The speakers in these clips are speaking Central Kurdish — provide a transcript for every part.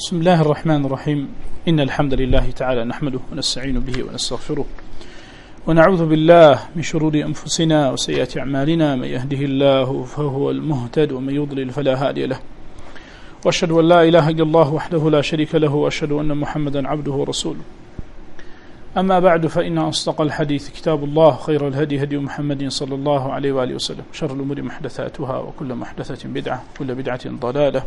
بسم الله الرحمن الرحيم. إن الحمد لله تعالى نحمده ونستعين به ونستغفره ونعوذ بالله من شرور أنفسنا وسيئات أعمالنا. من يهده الله فهو المهتد ومن يضلل فلا هادي له، وأشهد أن لا إله إلا الله وحده لا شريك له، وأشهد أن محمدا عبده ورسوله. أما بعد، فإن أصدق الحديث كتاب الله، خير الهدي هدي محمد صلى الله عليه وآله وسلم، شر الأمور محدثاتها، وكل محدثة بدعة، وكل بدعة ضلالة،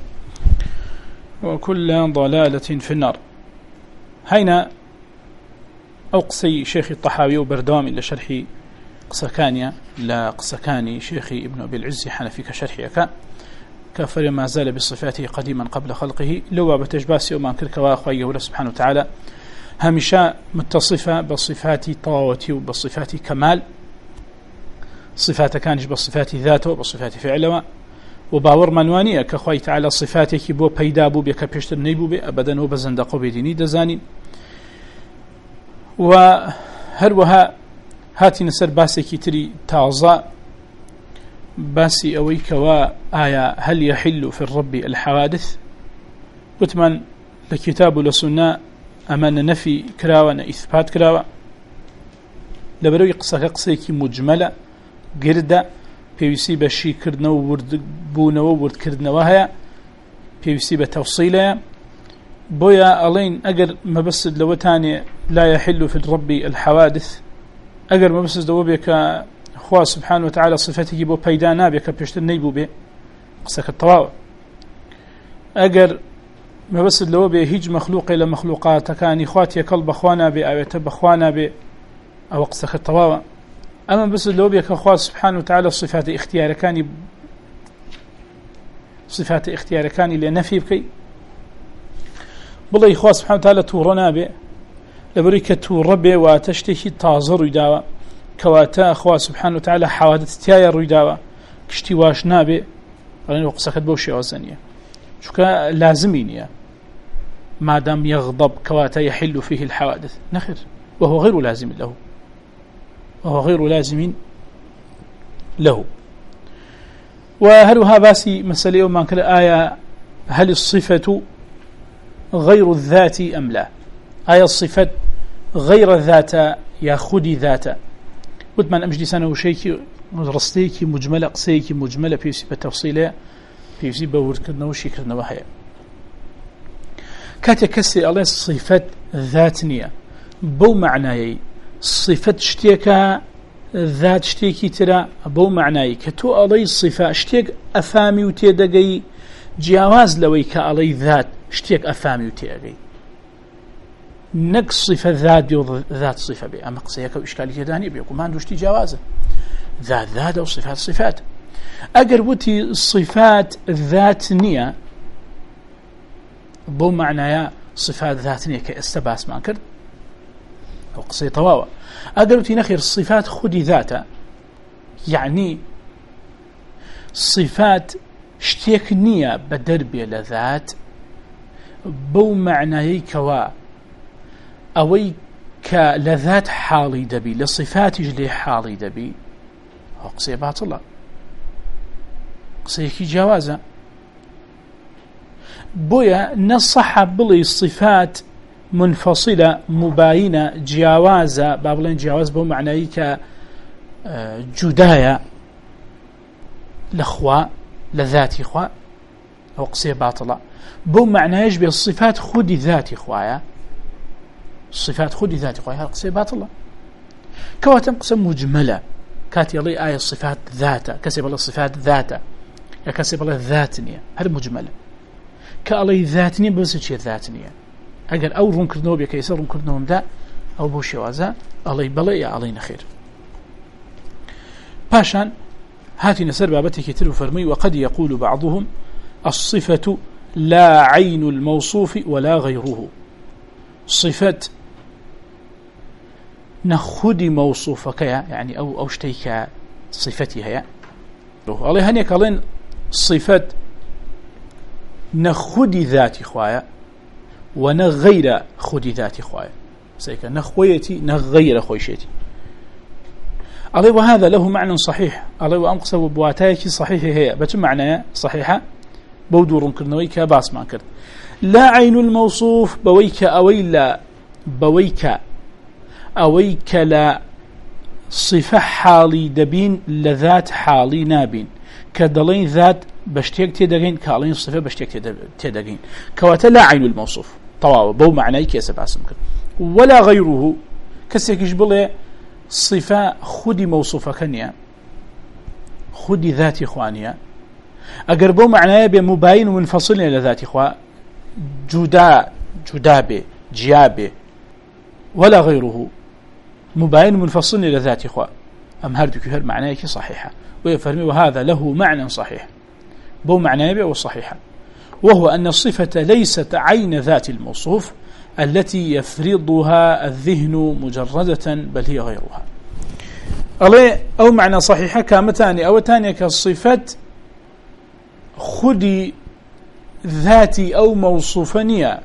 وكل ضلالة في النار. هنا أقصي شيخ الطحاوي وبردوام إلى شرح قسكانيا لا قسكاني شيخي ابن أبي العز حنفي كشرحيك كفر ما زال بصفاته قديما قبل خلقه، لو بتجباسي وما كرك وأخويه ولا سبحانه وتعالى همشا متصفة بصفات طاوتي وبصفات كمال، صفات كانش بصفات ذاته وبصفات فعله، وباور منوانية كخوي تعالى صفاتك بو بيدابو بكبشتر نيبو بي أبدا وبزندقو بديني دزاني. وهروها هاتي نسر باسي كتري تازا باسي أويك وآية هل يحل في الرب الحوادث؟ وثمان لكتاب لسنة أمان نفي كراوة إثبات كراوة لبروي قصيكي مجملة قردة پێویستی بە شیکردنەوە و وردبوونەوە و وردکردنەوە هەیە، پێویستی بە تەفسیلەیە. بۆیە ئەڵێن ئەگەر مەبەست لەوەتانێ لا يحل في الرب الحوادث، ئەگەر مەبەست لەوە بێ کە خوا سبحانه وتعالى صفەتێکی بۆ پەیدا نابێ کە پێشتر نەیبوو بێ، قسەکە تەواوە. ئەگەر مەبەست لەوە بێ هیچ مەخلوقێ لە مەخلوقاتەکانی خوا تێکەڵ بەخوا نابێ، ئاوێتە بەخوا نابێ، ئەوە قسەکە تەواوە. أما بس لو بيك أخوة سبحانه وتعالى صفات اختيار كاني لنفي بكي بالله إخوة سبحانه وتعالى تورنا به لبريك توربه وتشتكي تازر يداوى كواتا أخوة سبحانه وتعالى حوادث تياير يداوى كشتي واش نابه ولن وقصكت بوشي وزنية شكا لازمين ما دام يغضب كواتا يحل فيه الحوادث نخر، وهو غير لازم له، وهو غير لازم له. وهلها باسي مسألة يوم كل آية هل الصفة غير الذات أم لا؟ آية الصفة غير الذات ياخذ ذات وثمان أمجدي سنة وشيكي رستيكي مجملة قصيكي مجملة في سبة تفصيلة في سبة وركرنا وشيكرنا وحيا كاتكسي الله صفة ذاتنية بو معناي صفة شتيكا ذات شتيكي ترى بو معناي كتو علي الصفة شتيك أفامي وتيدقي جواز لويك علي ذات شتيك أفامي وتيدقي نقص صفة ذات صفة بي أما قصيك وإشكالية دانية بيقول ما عنده شتي جوازة ذات أو صفات أقربتي الصفات ذات نية بو معناي صفات ذات نية كاستباس ما كرد وقصي طواوة. أقلتي نخير الصفات خدي ذاته، يعني صفات شتيك نية بدربي لذات بو معنى كوا أوي كلذات حالي دبي لصفات جلي حالي دبي وقصي باطلة قصيكي جوازة. بويا نصح بلي الصفات منفصلة مباينة جوازة بابلين جواز بو معنى كجداية لخوا لذاتي خوا أو قصية باطلة بو معنى يشبه الصفات خدي ذاتي خوايا، الصفات خدي ذاتي خوايا قصية باطلة. كواتم قسم مجملة كاتي الله آية الصفات ذاته كسب الله الصفات ذاته كسب الله ذاتنية هذا مجملة كالله ذاتنية بس شيء ذاتنية أجر أو رون كرنوب يكيسر رون كرنوم دا أو بوشوازا الله بلي علينا خير. باشان هاتي نسر بابتك يتلو فرمي وقد يقول بعضهم الصفة لا عين الموصوف ولا غيره، صفة نخدي موصوفك يعني أو شتيك صفتها الله هنيك قالين صفة نخدي ذاتي خوايا ونغير خدي ذاتي خوايا سيكا نخويتي نغير خويشتي عليه. وهذا له معنى صحيح عليه وأنقص بواتايك صحيح هي بتم معنى صحيحة بودورن كرنوي كباس ما كرت لا عين الموصوف بويك أويلا بويك أويك لا صفة حالي دبين لذات حالي نابين كدلين ذات بشتيك تدقين كالين صفة بشتيك تدقين كواتا لا عين الموصوف طواو بو معنى كيس باسم كرت ولا غيره كسيكش بلي صفة خدي موصوفة كنيا خدي ذات إخوانيا أقربوا معناه بمباين ومنفصل إلى ذات إخوة جدابه جيابه ولا غيره مباين ومنفصل إلى ذات إخوة أم هردك هر معناه صحيحة ويفرمي وهذا له معنى صحيح بو معناه والصحيحة وهو أن الصفة ليست عين ذات الموصوف التي يفرضها الذهن مجردة بل هي غيرها أو معنى صحيحة كامتاني أو تانية كالصفة خدي ذاتي أو موصوفانية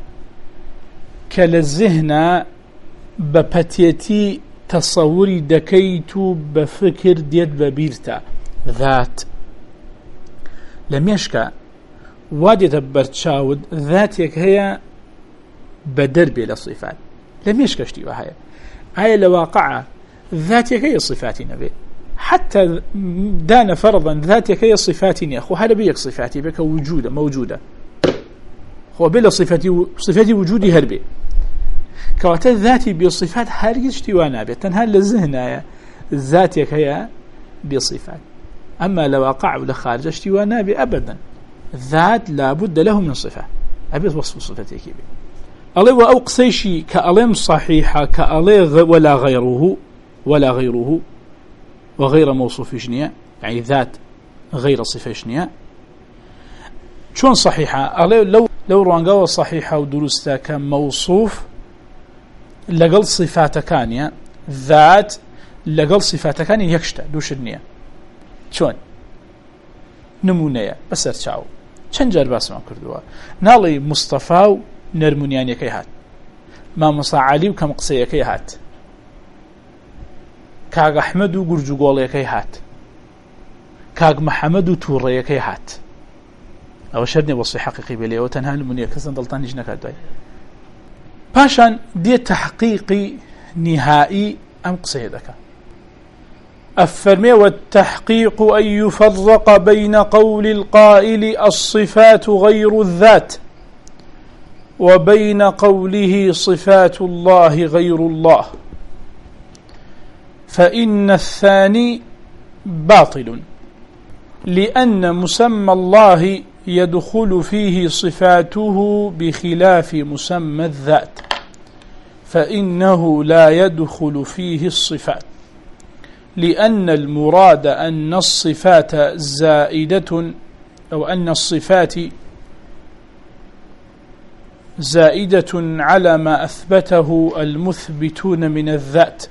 كالذهن ببتيتي تصوري دكيت بفكر ديت ببيرتا ذات لم يشكى وادي برتشاود ذاتك هي بدربي للصفات لم يشكشتي وهي هاي لواقعة ذاتك هي صفاتي نبي حتى دان فرضا ذاتك هي صفاتي أخو هذا بيك صفاتي بك وجودة موجودة هو بلا صفاتي وجودي هربي كواتا ذاتي بصفات هرجشتي وانا تنها للذهن ذاتك هي بصفات أما لواقع ولا خارجشتي وانا أبدا ذات لابد له من صفة أبي وصف صفتي كيبي ألي وأقصي شيء كألم صحيحة كألي ولا غيره وغير موصوف جنية يعني ذات غير صفة جنية شون صحيحة ألي لو روانقوا صحيحة ودرستا كموصوف لقل صفات كانية ذات لقل صفات كانية يكشتا دوش النية شون نمونية بس ارتشاو چەند باس ما کردووە ناڵی مستەفا و نەرمونیانەکەی هات مامۆستا عەلی و کەم قسەیەکەی هات کاگ ئەحمەد و گورج و گۆڵیەکەی هات کاگ محەممەد و تووڕێیەکەی هات ئەوە شەر نیە وەسفی حەقیقی بێ لێەوە تەنها نمونیە کەسن دڵتانیش نەکات دوای پاشان دێت تەحقیقی نهایی ئەم قسەیە دەکات الفرمي والتحقيق أن يفرق بين قول القائل الصفات غير الذات وبين قوله صفات الله غير الله فإن الثاني باطل لأن مسمى الله يدخل فيه صفاته بخلاف مسمى الذات فإنه لا يدخل فيه الصفات لأن المراد أن الصفات زائدة أو أن الصفات زائدة على ما أثبته المثبتون من الذات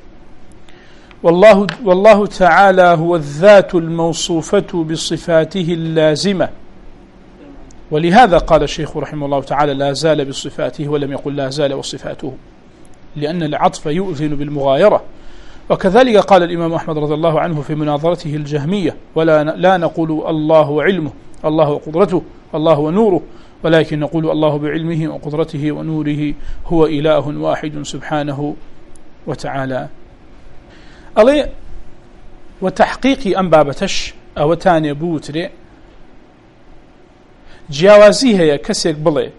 والله تعالى هو الذات الموصوفة بصفاته اللازمة ولهذا قال الشيخ رحمه الله تعالى لا زال بصفاته ولم يقل لا زال وصفاته لأن العطف يؤذن بالمغايرة وكذلك قال الإمام أحمد رضي الله عنه في مناظرته الجهمية لا نقول الله علمه الله قدرته الله ونوره ولكن نقول الله بعلمه وقدرته ونوره هو إله واحد سبحانه وتعالى ألي وتحقيق أنبابتش أو تاني بوتري جوازيها يكسيك بلي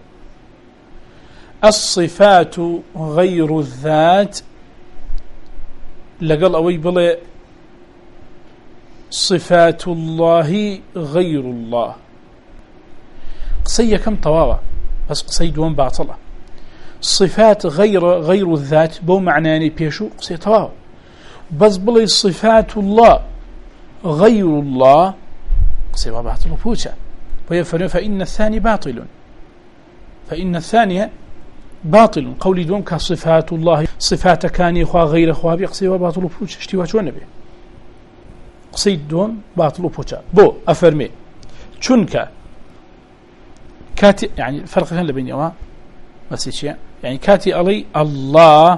الصفات غير الذات لقل أوي بلي صفات الله غير الله قصية كم طواوة بس قصية دوان باطلة صفات غير الذات بو معناني بيشو قصية طواوة بس بلي صفات الله غير الله قصية باطلة بوشا ويفرن فإن الثاني باطل فإن الثانية باطل قولي دوم كصفات الله صفات كاني خوا غير خوا بيقصي وباطل بوچ اشتوا شو نبي قصيد دوم باطل بوچا بو افرمي چونك كاتي يعني فرق كان بينهما بس شيء يعني كاتي علي الله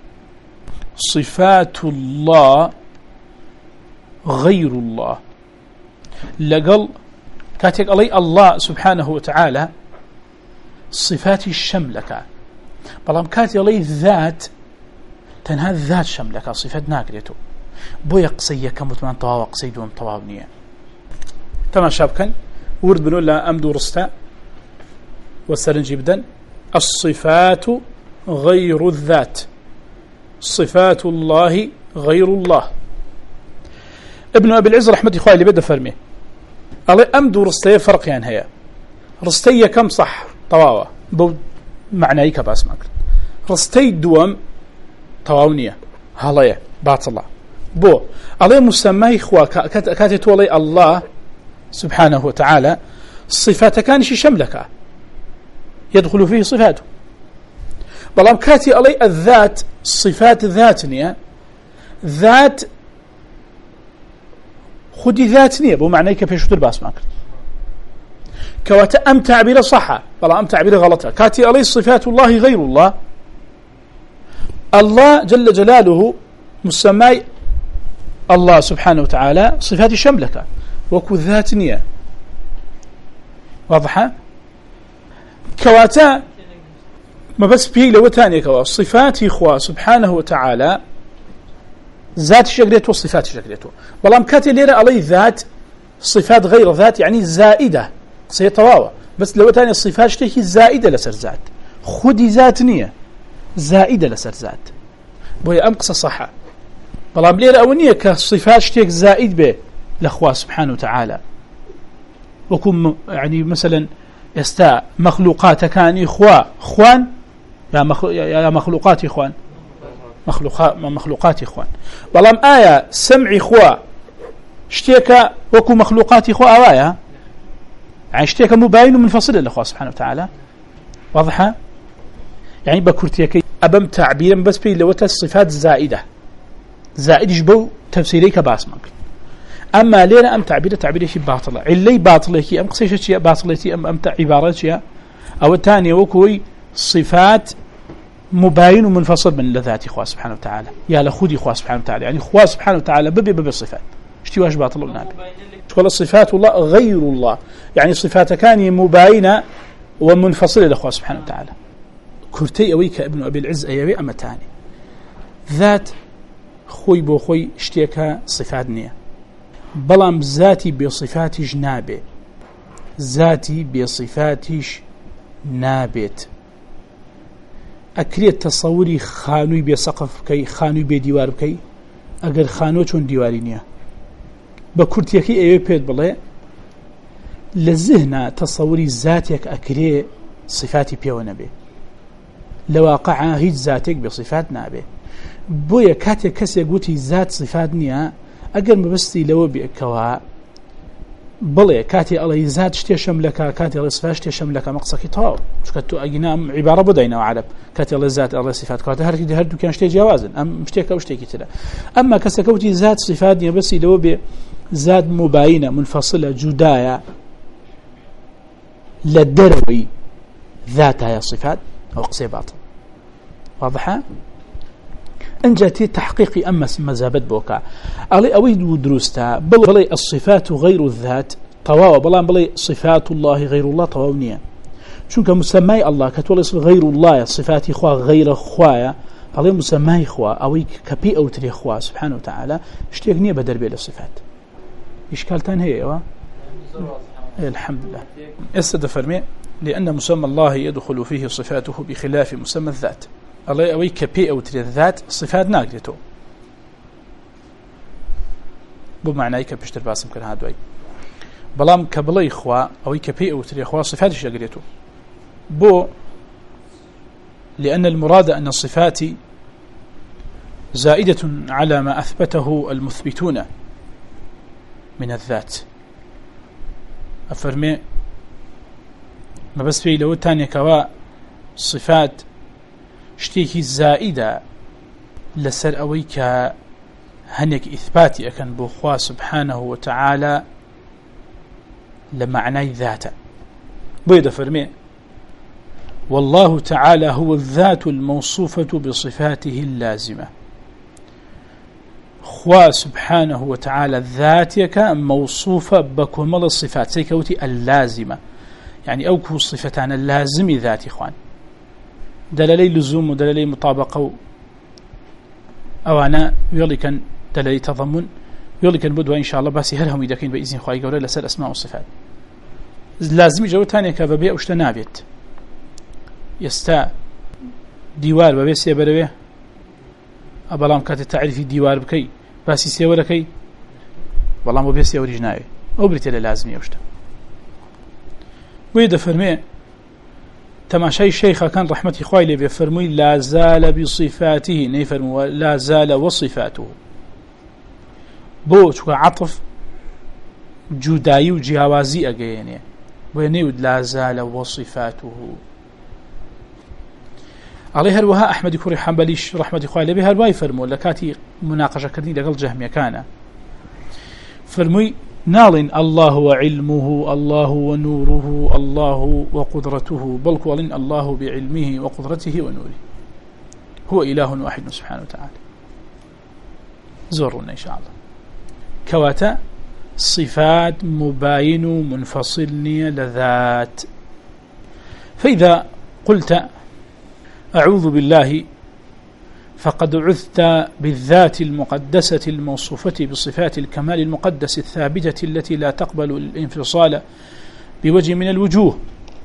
صفات الله غير الله لقل كاتك علي الله سبحانه وتعالى صفات الشملك بلام كاتي علي الذات تنها الذات شملك صفات ناقريته بو يقصي كمتمان طواو قصي دوم طواو نية تمام شابكا ورد بنقول لها أمدو رستا والسرنجي بدن الصفات غير الذات صفات الله غير الله. ابن أبي العز رحمة الله اللي بدأ فرميه على أمدو رستي فرق يعني هي رستي كم صح طواوة بو معنى كباس ماكل رستي دوام طواونية هلايا باطلة بو على مسمى إخوة كاتت ولي الله سبحانه وتعالى صفات كان شي شملك يدخل فيه صفاته بلام كاتي علي الذات صفات ذاتنية ذات خدي ذاتنية بو معنى كبيشو ترباس ماكل كواتا أم تعبير صحة بلا أم تعبير غلطة كاتي علي صفات الله غير الله الله جل جلاله مسمى الله سبحانه وتعالى صفات شملك وكو ذاتنية واضحة كواتا ما بس فيه لو تاني كوا صفات إخوة سبحانه وتعالى ذات شجرته وصفات شجرته والله مكاتي ليرة علي ذات صفات غير ذات يعني زائدة سيطواوة بس لو تاني الصفات شتيكي زائدة لسر ذات خدي ذاتنية زائدة لسر ذات بوي أمقص صحة والله ليرة أولية كصفات شتيك زائد به لأخوة سبحانه وتعالى وكم يعني مثلا يستاء مخلوقات كان إخوان يا مخلوقات إخوان مخلوقات إخوان والله آية سمع إخوة اشتيك وكو مخلوقات إخوة أوايا يعني اشتيك مباين منفصل للأخوة سبحانه وتعالى واضحة يعني بكرتيك أبم تعبيرا بس بي لوتا الصفات زائدة جبو تفسيريك باسمك أما لينا أم تعبير شيء باطلة علي باطلة كي أم قصيشة شيء باطلة أم عبارات شيء أو الثانية وكوي صفات مباين ومنفصل من لذات إخوة سبحانه وتعالى يا لخودي إخوة سبحانه وتعالى يعني إخوة سبحانه وتعالى ببي الصفات اشتواش باطل النابي تقول صفات الله غير الله يعني صفات كان مباينة ومنفصلة لإخوة سبحانه وتعالى كرتي أويك ابن أبي العز أيوي أما تاني ذات خوي بو خوي اشتيكها صفات نية بلام ذاتي بصفات جنابه ذاتي بصفاتش نابت أكريت تصوري خانوي بسقف كي خانوي بديوار كي أجر خانو چون ديوارينيا بكرتيكي أيوة بيت بله لذهنا تصوري ذاتك أكري صفاتي بيونا به لواقع هيج ذاتك بصفات نابه بويا كاتي كسي قوتي ذات صفات نيا أجر مبستي لو بكوا بلى كاتي الله ذات شتى شملك كاتي الله صفات شتى شملك مقصك طاو شكتو أجنام عبارة بدينا وعرب كاتي الله ذات الله صفات كاتي هردو كان شتى جوازن أم مشتيك أو شتى كتير أما كسكوتي ذات صفات بس لو بذات مباينة منفصلة جداية للدروي ذاتها صفات أو قصي باطل واضحة إن جاتي تحقيقي أما مذهبت بوكا علي أويد دروستا بلي الصفات غير الذات طواو بلي صفات الله غير الله طواونية شونك مسمى الله كتولي غير الله صفات إخوة غير إخوة علي مسمى إخوة أوي كبي أو تري إخوة سبحانه وتعالى اشتيقني بدر بيه الصفات إشكالتان هي الحمد لله استدفرمي لأن مسمى الله يدخل فيه صفاته بخلاف مسمى الذات الله أوي كبي أو تري الذات صفات ناقلته بمعنى كبشتر باسم كان هادوي بلام كبلي إخوة أوي كبي أو تري إخوة صفات شاقلته بو لأن المراد أن الصفات زائدة على ما أثبته المثبتون من الذات أفرمي ما بس في لو تاني كوا صفات شتيكي زائدة لسر أويك هنك إثباتي أكن بخوا سبحانه وتعالى لمعنى ذاته بيضا فرمي والله تعالى هو الذات الموصوفة بصفاته اللازمة خوا سبحانه وتعالى ذاتك موصوفة بكمال الصفات سيكوتي اللازمة يعني أوكو الصفتان اللازم ذاتي خوان دلالي لزوم ودلالي مطابقة أو أنا يولي كان دلالي تضمن يولي كان بدوا إن شاء الله بس هل هم يدكين بإذن خواهي قولي لسال أسماء والصفات لازم جو تانية كبابيع وشتنابيت يستا ديوار بابي سيبروي أبلام كانت تعرفي ديوار بكي باسي سيوركي والله مو بيسي أوريجناوي أو بريتي لازم يوشتا ويدا فرمي تماشي الشيخ كان رحمتي خوالي بفرمي لا زال بصفاته نيفرمو لا زال وصفاته بوش عطف جوداي وجهوازي أجيني وينيود لا زال وصفاته عليه هروها أحمد كوري حنبليش رحمة خوالي بها الواي فرمو لكاتي مناقشة كردني لقل جهمية كان فرمي نال الله وعلمه الله ونوره الله وقدرته بل قولن الله بعلمه وقدرته ونوره هو إله واحد سبحانه وتعالى زورنا إن شاء الله كواتا صفات مباين منفصلني لذات فإذا قلت أعوذ بالله فقد عثت بالذات المقدسة الموصوفة بصفات الكمال المقدس الثابتة التي لا تقبل الانفصال بوجه من الوجوه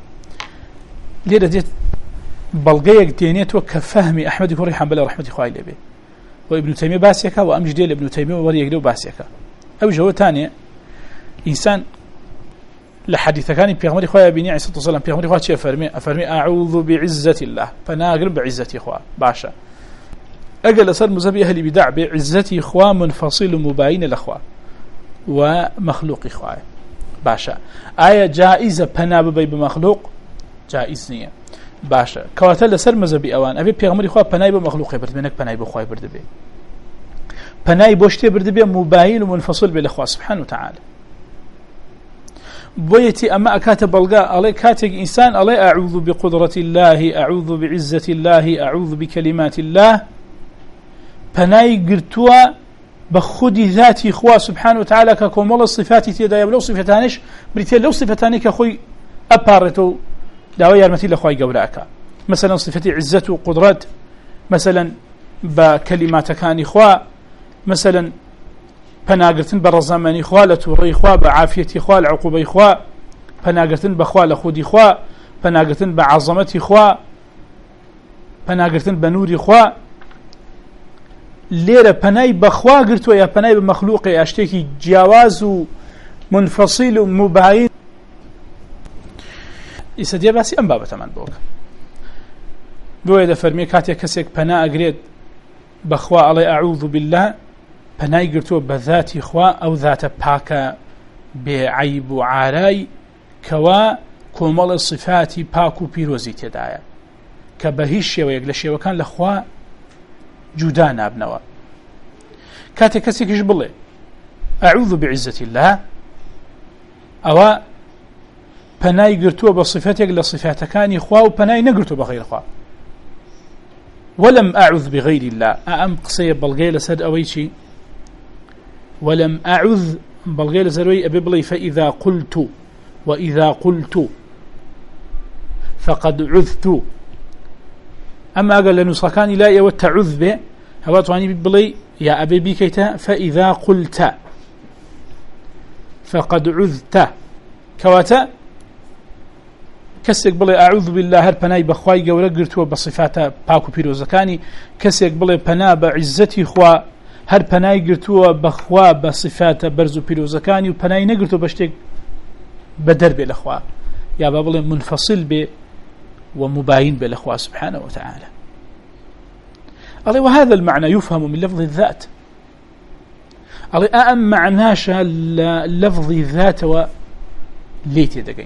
لذلك بلغيك دينيت وكفهم أحمد كوري حنبل رحمة خوالي به وابن تيمية باسيكا وأمجديل ابن تيمية وريقلو باسيكا أو جوة تانية إنسان لحديث كان بيغمر خويا بني عليه الصلاة والسلام بيغمر خويا شيء أفرمي أعوذ بعزة الله فناقل بعزة خويا باشا أجل صار مذهب أهل بدع بعزة خويا منفصل مباين الأخوة ومخلوق خويا باشا آية جائزة بناب بي بمخلوق جائز نية باشا كواتل صار مذهب أوان أبي بيغمر خويا بنايب مخلوق برد منك بنايب خويا برد بي بنايب بوشتي برد بي مباين ومنفصل بالأخوة سبحانه وتعالى بويتي أما أكاتب الغاء علي كاتب إنسان علي أعوذ بقدرة الله أعوذ بعزة الله أعوذ بكلمات الله بناي قرتوا بخدي ذاتي إخوة سبحانه وتعالى ككم الله الصفات تيدا لو صفتانش بريتي لو صفتاني كخوي أبارتو دعوة يرمتي لأخوي قولاك مثلا صفتي عزة وقدرات مثلا بكلمات كان إخوة مثلا پناگرتن بر زمانی خوا لتوری خوا با عافیتی خوا لعقوبه خوا پناگرتن بخوا لخودی خوا پناگرتن بعظمتی خوا پناگرتن بنوری خوا ليرة پنای بخوا گرتو یا پنای بمخلوق اشتکی جواز و منفصل و مباين إسديا باسي أم بابا تمن بوك بويدا فرمي كاتيا كسيك پنا أقريد بخوا علي أعوذ بالله پنای گرتو بذاتي خوا أو ذات باكا بعيب وعاراي كوا كومال صفاتي باكو بيروزي تدايا كبهيشي ويقلشي وكان لخوا جودان أبنوا كاتي كسيك جبلي أعوذ بعزة الله أو پنای گرتو بصفاتك لصفاتكاني خوا وپنای نگرتو بغير خوا ولم أعوذ بغير الله أم قصي بلغي لسد أويشي ولم أعوذ بلغي لسد أبيبلي فإذا قلت وإذا قلت فقد عذت أما قال لنسخان لا يوتعذ به هواتواني ببلي يا أبي بيكيتا فإذا قلت فقد عذت كواتا كسيك بلي أعوذ بالله هر پناي بخواي قولا قرتوا بصفاته باكو بيروزكاني كسيك بلي پنا بعزتي خوا هر پناي قرتوا بخوا بصفاته برزو بيروزكاني و پناي نقرتوا بشتك بدرب الأخوا يا بابلي منفصل به ومباين بالأخوا سبحانه وتعالى الله وهذا المعنى يفهم من لفظ الذات الله أأم معناش لفظ الذات وليت يدقين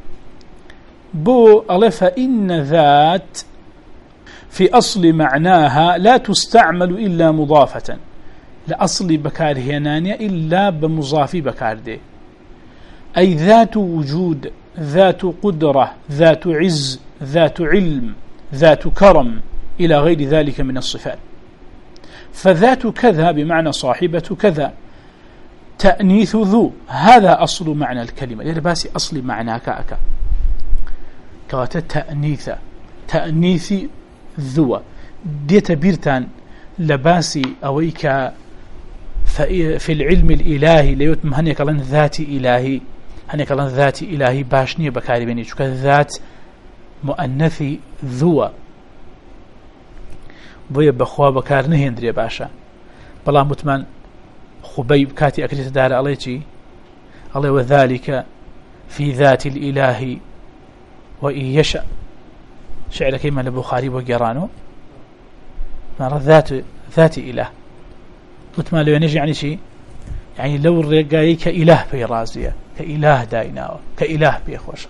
بو الله فإن ذات في أصل معناها لا تستعمل إلا مضافة لأصل بكار هنانيا إلا بمضاف بكار دي أي ذات وجود ذات قدرة ذات عز ذات علم ذات كرم إلى غير ذلك من الصفات فذات كذا بمعنى صاحبة كذا. تأنيث ذو هذا أصل معنى الكلمة لرباسي أصل معنى كأكا كواتا تأنيث ذو ديت بيرتان لباسي أويك في العلم الإلهي ليوتم هنيك لن ذات إلهي هنيك لن ذات إلهي باشنية بكاري بيني شو كذات مؤنث ذو بويا بخوا بكار نهين دري باشا بلا متمن خبيب كاتي أكريت دار عليتي الله وذلك في ذات الإله وإن يشاء شعر كيما لبخاري وقرانو مع ذات إله متمن لو ينجي يعني شيء يعني لو الرقاي كإله في رازية كإله دايناو كإله بيخوش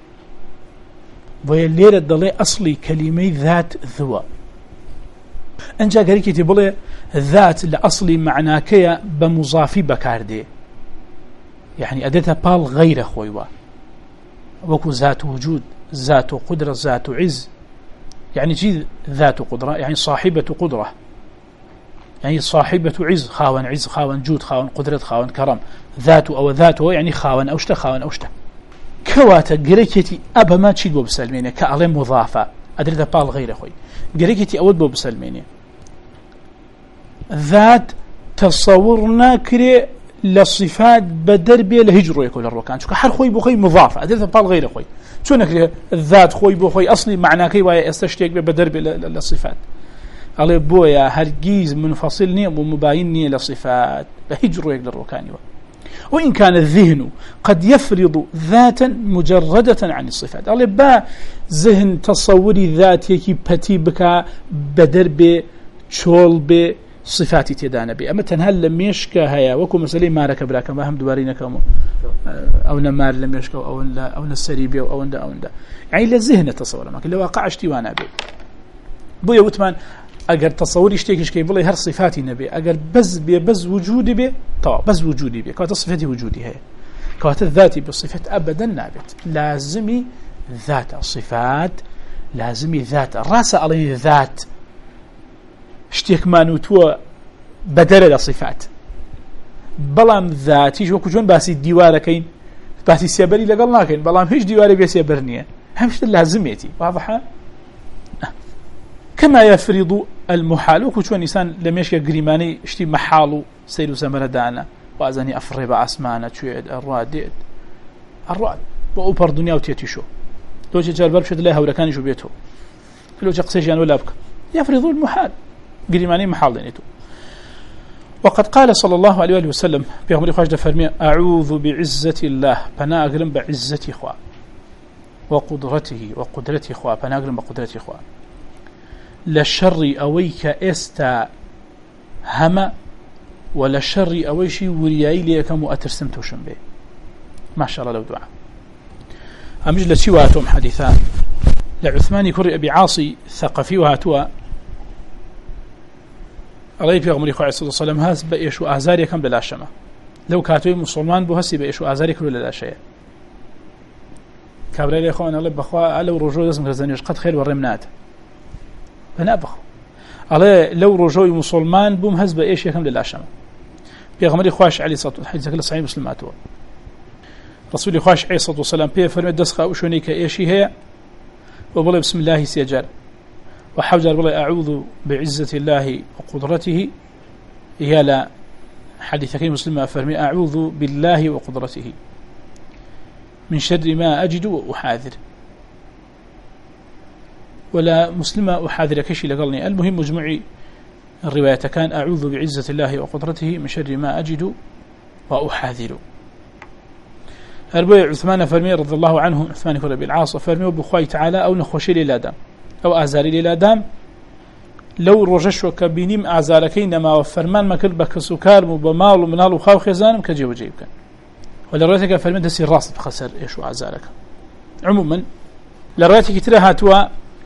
بويا الليلة الضلي أصلي كلمة ذات ذو أنجا قريكي تبولي ذات لأصلي معناكيا بمضافي بكاردي يعني أديتها بال غير خويوا وكو ذات وجود ذات قدرة ذات عز يعني جي ذات قدرة يعني صاحبة قدرة يعني صاحبة عز خاون جود خاون قدرة خاون كرم ذات أو ذاته يعني خاون أوشته كواتا قريكي أبا ما تشيد بسلميني كألي مضافة أديتها بال غير خوي قريكي أود بسلميني ذات تصورنا كري لصفات بدربي لهجرو يكون الركان شو حر خوي بخوي مضافة أدري بال غير خوي شو نكري الذات خوي بخوي أصلي معناه كي ويا استشتيك بدربي للصفات على بويا هرجيز منفصلني ومباينني لصفات بهجرو يكون الركان وإن كان الذهن قد يفرض ذاتا مجردة عن الصفات على با ذهن تصوري ذات يكي بتي بك بدربي شول ب صفاتي تدانا بي أما تنهل لم يشكى هيا وكو مسألة ما ركب لك ما هم دوارينك أو نمار لم يشكى أو نسريبي أو ندا يعني للذهن تصور معك اللي واقع اشتوانا بي بويا وثمان أجر تصوري اشتيكش كي بلي هر صفاتي نبي أجر بز وجودي بي طبعا بز وجودي بي كانت صفتي وجودي هي كانت الذاتي بالصفات أبدا نابت لازمي ذات صفات لازمي ذات الراس عليه ذات اشتيك ما نوتوا بدل الصفات بلام ذاتي جو كجون باسي الديوار كاين باسي سيبري لقلنا كاين بلام هيش ديواري بيسيبرنيه همش لازميتي واضحه كما يفرض المحال وكجون انسان لم يشك غريماني اشتي محالو سير زمردانا وازني افرب اسمانه تشيد الراد وأوبر دنيا وتيتيشو لو جال بربشد لا هوركان شو بيته لو جقسيجان ولا بك يفرض المحال قريماني محال دينيتو وقد قال صلى الله عليه وسلم بيغمري خواجد فرمي أعوذ بعزة الله فنا أقرم بعزة إخوة وقدرته إخوة فنا أقرم بقدرته إخوة لشر أويك استا هما ولا شر أويشي ورياي ليكم وأترسمتوشن به ما شاء الله لو دعا أمجل سواتهم حديثان لعثمان كرئ بعاصي ثقفي وهاتوا عليه في غمري خواه صلى الله عليه وسلم هاس بأيشو آزاري كم بلا شما لو كاتوي مسلمان بو هسي بأيشو آزاري كلو لا شيء كابري لي خوان الله بخوا لو رجوع اسم غزانيش قد خير ورمنات بنا بخوا عليه لو رجوع مسلمان بو هاس بأيش كم بلا شما في غمري خواش علي صلى الله عليه وسلم صحيح مسلماتو رسول خواش عليه الصلاة والسلام بيه فرمي دسخة وشونيك إيشي هي وبالله بسم الله سيجار وحوجر بالله أعوذ بعزة الله وقدرته يالا حديث كريم مسلم فرمي أعوذ بالله وقدرته من شر ما أجد وأحاذر ولا مسلم أحاذر كشي لقلني المهم مجموعي الرواية كان أعوذ بعزة الله وقدرته من شر ما أجد وأحاذر أربع عثمان فرمي رضي الله عنه عثمان كرب العاص فرمي بخواي تعالى أو نخوشي للادام أو أعزاري للادام لو رجشوا كبينيم أعزاركين ما وفرمان ما كربك سكار وبمال ومنال وخاو خزان كجيب وجيبك ولا رأيتك فرمي دسي الراس بخسر إيش وأعزارك عموما لرأيتك ترى هاتوا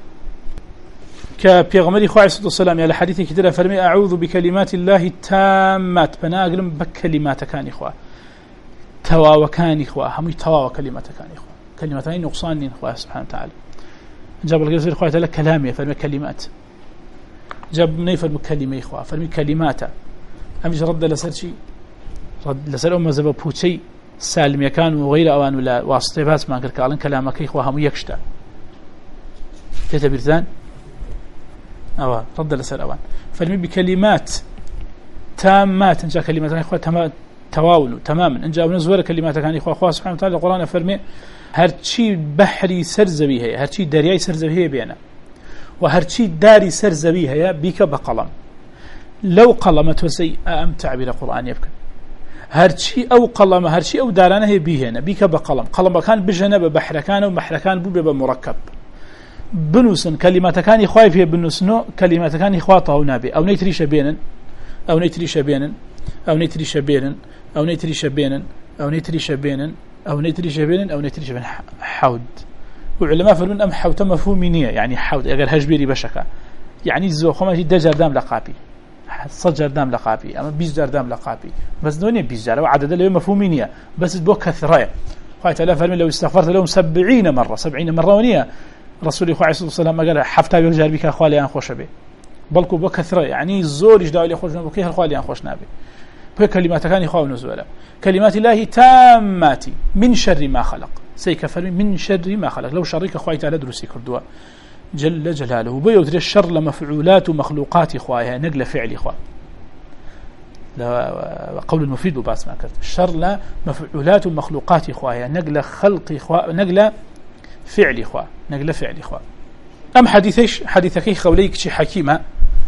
كبيغمري خواه عليه الصلاة والسلام يا حديث كتير فرمي أعوذ بكلمات الله التامات بناقلم بكلمات كان إخوة توا وكان إخوة هم توا وكلمات كان إخوة كلمتين نقصان إخوة سبحانه وتعالى جاب الجزير إخوة لك كلامي فرمي كلمات جاب نيفر مكلمة إخوة فرمي كلماته أمش رد لسر شيء رد لسر أمة زبا بوتشي سالم يكان وغير أوان ولا واسطة باس ما كركالن كلامك إخوة هم يكشتا تتبرزان أوان رد لسر أوان فرمي بكلمات تامات إن جاء كلمات إخوة تواول تماما إن جاء ونزور كلمات كان إخوة أخوة سبحانه وتعالى القرآن فرمي هرشي بحري سرزبي هي هرشي درياي سرزبي هي بينا وهرشي داري سرزبي هي بيك بقلم لو قلمت وسي أم تعبير القرآن يبكى هرشي أو قلم هرشي أو دارانه هي بيهنا بيك بقلم قلم كان بجنة ببحر كان وبحر كان بمركب بنوسن كلمات كان إخوة فيها بنوسنو كلمات كان إخوة طاونا بي أو نيتري شبينا أو نيتري شبينا أو نيتري شبينا أو نيتري شبينا أو نيتري شبينا أو نيتري شبينا أو نيتري شبينا حود وعلماء فرمون أم حوت مفهومينية يعني حود أجر هجبيري بشكا يعني الزو خماسي دجر دام لقابي صجر دام لقابي أما بيزدر دام لقابي بس دوني بيزدر وعدد له مفهومينية بس بو كثرة قالت لا فرمون لو استغفرت لهم 70 مرة ونية رسول الله صلى الله عليه وسلم قال حفتا يجر بك أخوالي أن خوش به بلكو بو كثرة يعني زور يجدوا لي خوش نبو كيه أخوالي أن خوش نبي كلمات كان إخوة ونزولا كلمات الله تامات من شر ما خلق سيكفر من شر ما خلق لو شريك أخوة تعالى درسي كردوا جل جلاله بيوتر الشر لمفعولات ومخلوقات إخوة نقل فعل إخوة قول المفيد وباس ما كرت الشر لمفعولات ومخلوقات إخوة نقل خلق إخوة نقل فعل إخوة نقل فعل إخوة أم حديثك خوليك شي حكيمة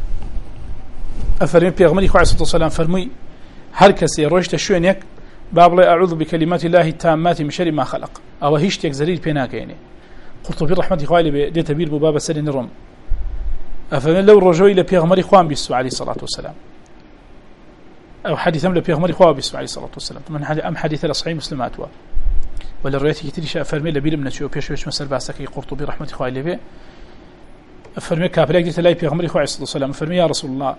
أفرمي بيغمري إخوة عليه الصلاة والسلام فرمي هر کسی روشت شوینک بابل اعوذ بكلمات الله التامات من شر ما خلق او هیشتك زرير بيناك يعني قرطبي رحمه الله عليه ديت بير باب سرين الرم افمن لو رجوا الى بيغمر اخوان بيسو عليه الصلاه والسلام او حديث ام بيغمر اخوان بيسو عليه الصلاه والسلام من ام حديث الاصحاب مسلمات ولا روايتي كتير شاء فرمي لبير من شو بيش مسل باسك قرطبي رحمه الله عليه فرمي كابلاك ديت لا بيغمر اخوان عليه الصلاه والسلام فرمي يا رسول الله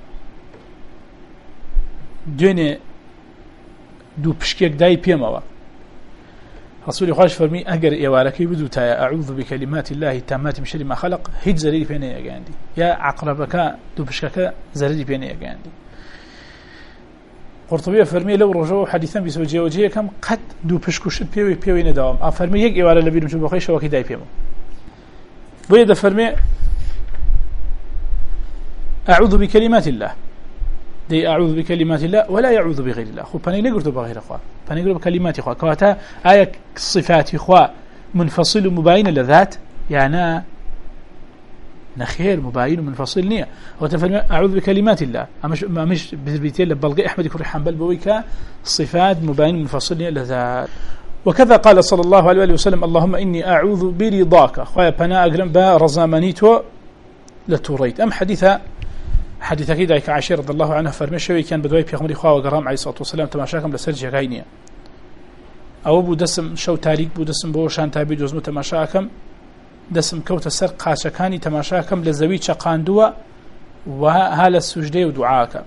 دوێنێ دوو پشکێک دای پێمەوە رسولی خۆش فەرمی ئەگەر ئێوارەکەی بدوتایە ئەعوذ بکەلیمات الله التامات من شر ما خلق هیچ زەرری پێ نەیەگەیاندی یا عەقرەبەکە دوو پشکەکە زەرری پێ نەیەگەیاندی قورطبی فەرمی لەو ڕۆژەوە حەدیثەن بیست و جێوەجێیەکەم قەت دوو پشک و شت پێوەی نەداوام ئەفەرمی یەک ئێوارە لەبیرم چوو بەخۆی شەوەکەی دای پێمەوە بۆیە دەفەرمێ أعوذ بكلمات الله دي أعوذ بكلمات الله ولا يعوذ بغير الله خو بني نقرت بغير أخوة بني نقرت بكلمات أخوة كواتا آية صفات أخوة منفصل مباين لذات يعني نخير مباين ومنفصل نية وتفهم أعوذ بكلمات الله مش بذبيتين لبلغي أحمد يكون حنبل بويكا صفات مباين منفصل نية لذات وكذا قال صلى الله عليه وسلم اللهم إني أعوذ برضاك أخوة بنا أقرم برزامانيتو لتوريت أم حديث أكيد عيك عائشة رضي الله عنها فرمشوي كان بدوي بيغمري خواه وقرام عليه الصلاة والسلام تماشاكم لسرجي غاينية أو بو دسم شو تاريك بو دسم بو شان تابي جزمو تماشاكم دسم كوت السر قاشكاني تماشاكم لزوي شقاندوا وهال السجدة ودعاك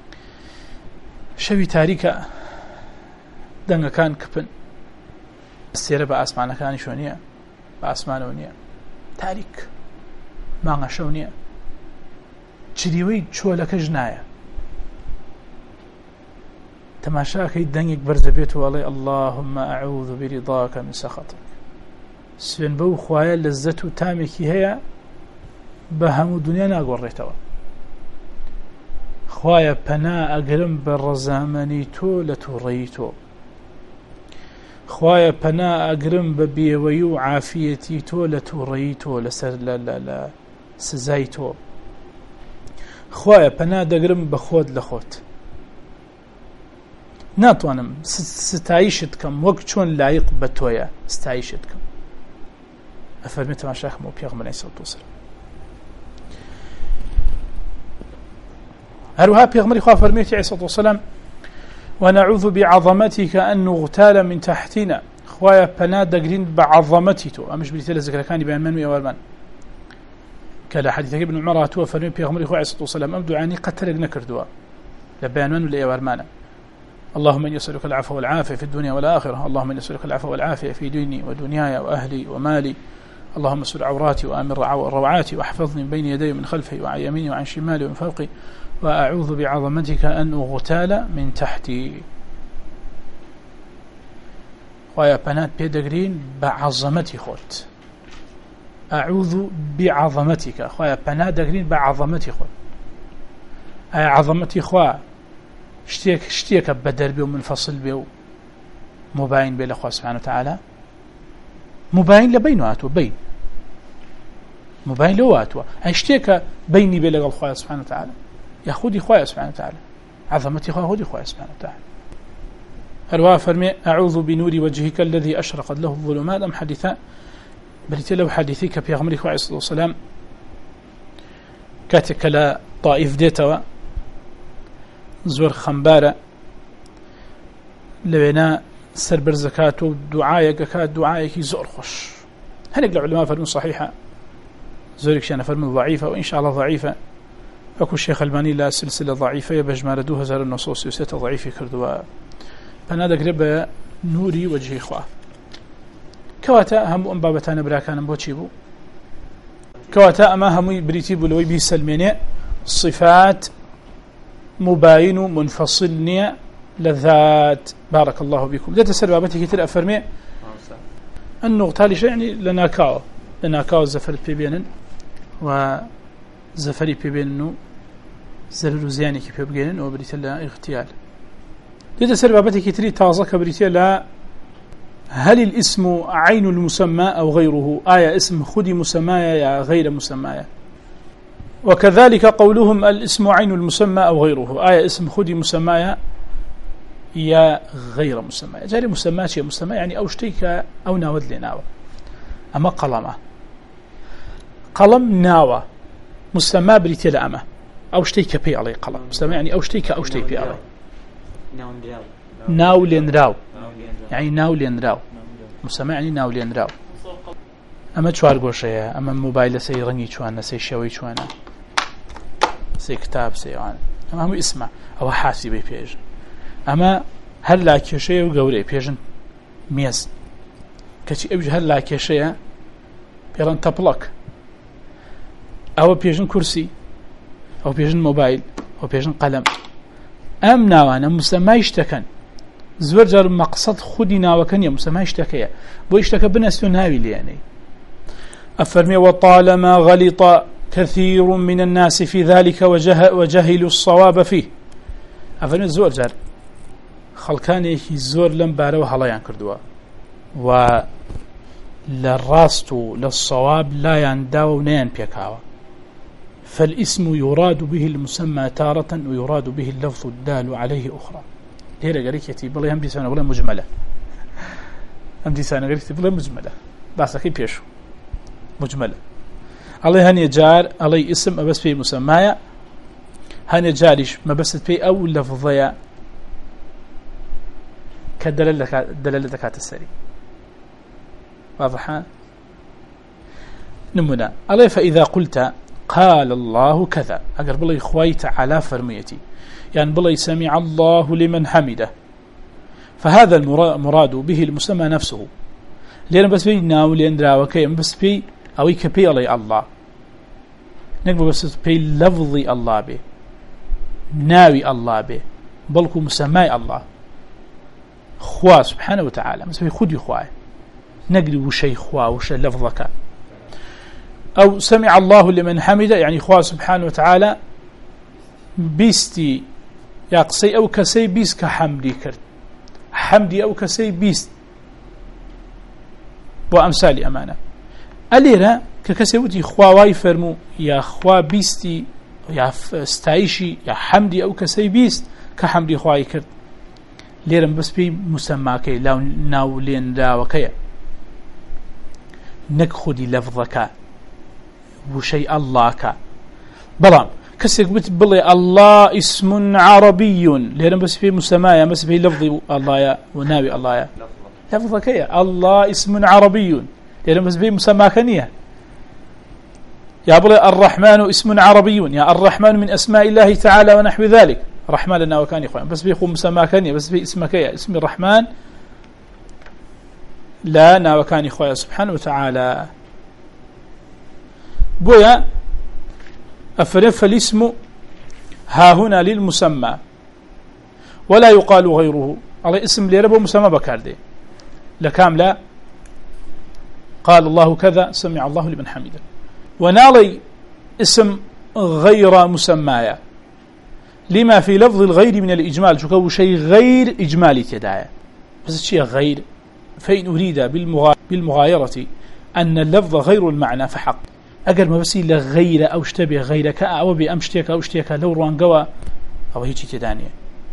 شوي تاريك دنگا كان كبن السيرة بأسمانا كان شونية بأسمانا ونية تاريك مانا شونية چریوی چۆلەکەش نایە تەماشاکەی دەنگێک بەرزە بێت و ئەڵێ اللهم أعوذ برضاك من سخطك سوێن بەو خوایە لەزەت و تامێکی هەیە بە هەموو دنیا ناگۆڕێتەوە خوایە پەنا ئەگرم بە ڕەزامەنی تۆ لە تووڕەیی تۆ خوایە پەنا ئەگرم بە بێوەیی و عافیەتی تۆ لە تووڕەیی تۆ لەسەر لە سزای تۆ خوایە پەنا دەگرم بە خۆت لە خۆت ناتوانم ستایشت کەم وەک چۆن لایق بە تۆیە ستایشت کەم ئەفەرمێ تەماشاکەم و پێغەمبەر عەلەیهی سەڵاتو وەسەلام هەروەها پێغەمبەری خوا فەرمێتی عەلەیهی سەڵاتو وەسەلام ونعوذ بعظمتك أن نغتال من تحتنا خوایە پەنا دەگرین بە عەظەمەتی تۆ ئەمەش بریتە لە ذکرەکانی بەیانمان و ئێوارمان كلا حديث ابن عمر هاتوا فرمي بيغمر عليه الصلاة والسلام أبدو عني قتل نكردوا لبيانان ولا يورمانا اللهم إني أسألك العفو والعافية في الدنيا والآخرة اللهم إني أسألك العفو والعافية في ديني ودنياي وأهلي ومالي اللهم استر عوراتي وآمن روعاتي واحفظني من بين يدي ومن خلفي وعن يميني وعن شمالي ومن فوقي وأعوذ بعظمتك أن أغتال من تحتي. خويا بنات بيدقرين بعظمتي خلت، أعوذ بعظمتك خويا بنات دقرين بعظمتي خلت. عظمتي خويا شتيك بدر بي ومنفصل بي مباين بي لخوة سبحانه وتعالى، مباين لبينه بين مباين لواتوا اشتيك بيني بين الله سبحانه وتعالى يا خودي خويا سبحانه وتعالى، عظمتي خويا خودي خويا سبحانه وتعالى. هروا فرمي أعوذ بنور وجهك الذي أشرقت له الظلمات أم حديثا بلت له حديثك في غمرك عليه الصلاة والسلام كاتك لا طائف ديتوا زور خمبارة لبنا سربر زكاته دعايك كاد دعايك زور خش. هنقل العلماء فرموا صحيحة زورك شأن فرموا ضعيفة وإن شاء الله ضعيفة. أكو الشيخ الباني لا سلسلة ضعيفة بجمع ردوها زار النصوص يسيت ضعيفة كردوا فنادى قرب نوري وجهي خواه كواتا هم بابتان براكان بوتشيبو كواتا أما هم بريتيبو لوي بي سلميني صفات مباين منفصل لذات. بارك الله بكم. ذات سربابتي كتير أفرمي النقطة لشيء يعني لناكاو زفرت بيبينن وزفري بيبيننو زرر زياني كيف يبقينن وبريت لها اغتيال. ذات سربابتي كتير تازة كبريت لها هل الاسم عين المسمى أو غيره؟ آية اسم خدي مسمايا يا غير مسمايا. وكذلك قولهم الاسم عين المسمى أو غيره، آية اسم خدي مسمايا يا غير مسمايا. جاري مسمات يا مسمى يعني أو شتيك أو ناود لناوى. أما قلم ناوى مسمى بريتيل أما أو شتيك بي علي قلم مسمى يعني أو شتيك بي علي ناو لنراو يعني ناو لنراو مسمى يعني ناو لنراو. أما شوار قوشيا أما موبايل سي رنجي شوانا سي شوي شوانا سي كتاب سي عن أما هم اسمع أو حاسبي بيج أما هل لا كشيء وقولي بيجن ميز كشي أوج هل لا كشيء بيرن تبلك أو بيجن كرسي أو بيجن موبايل أو بيجن قلم أم ناوانا مسمى يشتكن زور جار مقصد خدنا وكن يا مسمى يشتكي بو يشتكى بنستو ناوي لي يعني أفرمي وطالما غلط كثير من الناس في ذلك وجهلوا الصواب فيه. أفرمي زور جار خلقاني زور لم بارو هلايان كردوا وللراست للصواب لا ينداو نين بيكاوا. فالاسم يراد به المسمى تارة ويراد به اللفظ الدال عليه أخرى. هيرا قريك يتيب الله هم ديسانا ولا مجملة هم ديسانا قريك يتيب الله مجملة بس أكيد بيشو مجملة. الله هني جار الله اسم أبس فيه مسمايا هني جاريش ما بس فيه أو لفظيا كدلالة السري واضحة. نمنا الله فإذا قلت قال الله كذا أقرب الله إخويت على فرميتي يعني بالله سمع الله لمن حمده فهذا المراد به المسمى نفسه لأن بس بي ناو لأن راوكي بس بي أو يكبي الله نقبل بس بي لفظي الله به ناوي الله به بلكو مسمى الله خوا سبحانه وتعالى بس بي خدي خوا نقل وشي خوا وشي لفظك أو سمع الله لمن حمده يعني خوا سبحانه وتعالى بيستي يا قصي أو كسي بيس كحمدي كرت حمدي أو كسي بيست وأمثال أمانة أليرا ككسي ودي خواواي فرمو يا خوا بيستي يا استعيشي يا حمدي أو كسي بيست كحمدي خواي كرت ليرا بس بي مسماكي لا ناولين داوكي نكخدي لفظك وشيء الله كا بلام كسيك بتبلي الله اسم عربي لأن بس في مسمايا بس في لفظ الله يا وناوي الله يا لفظك يا الله اسم عربي لأن بس في مسمى كنية يا بلي الرحمن اسم عربي يا الرحمن من أسماء الله تعالى ونحو ذلك رحمن لنا وكان إخوان بس في مسمى كنية بس في اسمك يا اسم الرحمن لا نا وكان إخوان سبحانه وتعالى بويا أفرف الاسم ها هنا للمسمى ولا يقال غيره. على اسم ليربو مسمى بكاردي لكاملة قال الله كذا سمع الله لمن حمده. ونالي اسم غير مسمايا لما في لفظ الغير من الإجمال، شكو شيء غير إجمالي تداعي بس شيء غير، فإن أريد بالمغايرة أن اللفظ غير المعنى فحق. أقل ما بسي لغير أو اشتبه غيرك أو بأمشتك أو اشتيك لو روانقوا أو هيك تدانية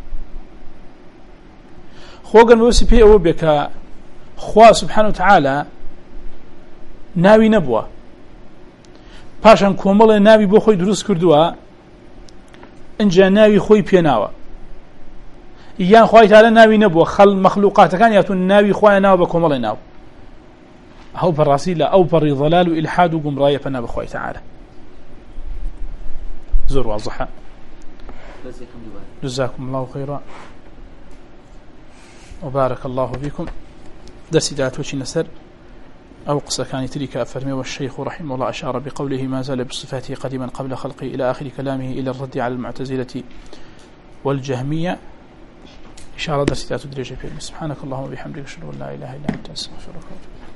خوغن بوسي بي أو بك خوا سبحانه وتعالى ناوي نبوة پاشان کۆمەڵێ ناوی بۆ خۆی دروست کردووە، ئەنجا ناوی خۆی پێناوە، یان خوای تاالە ناوی نەبووە، مەخلوقاتەکان یاتون ناوی خوایە ناوە بە کۆمەڵی ناو. ئەو بەڕاستی لە ئەو پەڕی ضەلال و ئیلحاد و گومڕایە پەنا بە خوای تاالە. زۆر واضحە. جزاكم الله خيرا وبارك الله فيكم. درسي داتوشي نسر أو قصة كانت تلك أفرمي. والشيخ رحمه الله أشار بقوله ما زال بصفاته قديما قبل خلقه إلى آخر كلامه إلى الرد على المعتزلة والجهمية. إشارة درسي داتو دريجة. سبحانك اللهم وبحمدك أشهد أن لا إله إلا أنت أستغفرك.